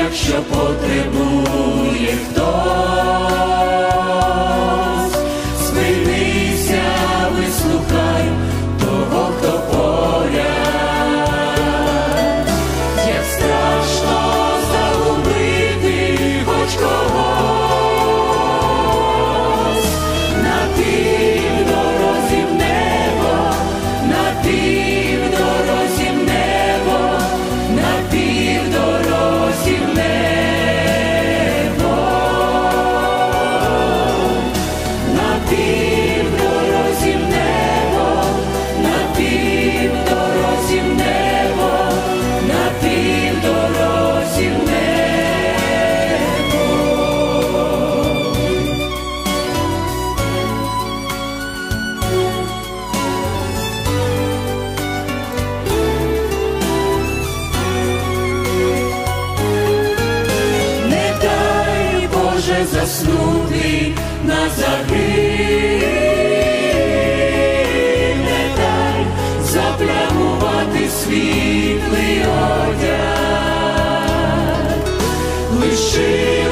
якщо потребує хтось, спинися, вислухай того, хто поряд. Як страшно загубити хоч когось, на півдорозі в небо, на півдорозі в небо, на півдорозі в небо, на півдорозі в небо, на півдорозі в небо, на півдорозі в небо. Не дай, Боже, заснути на загиб, не дай заплямувати світлий одяг, лиши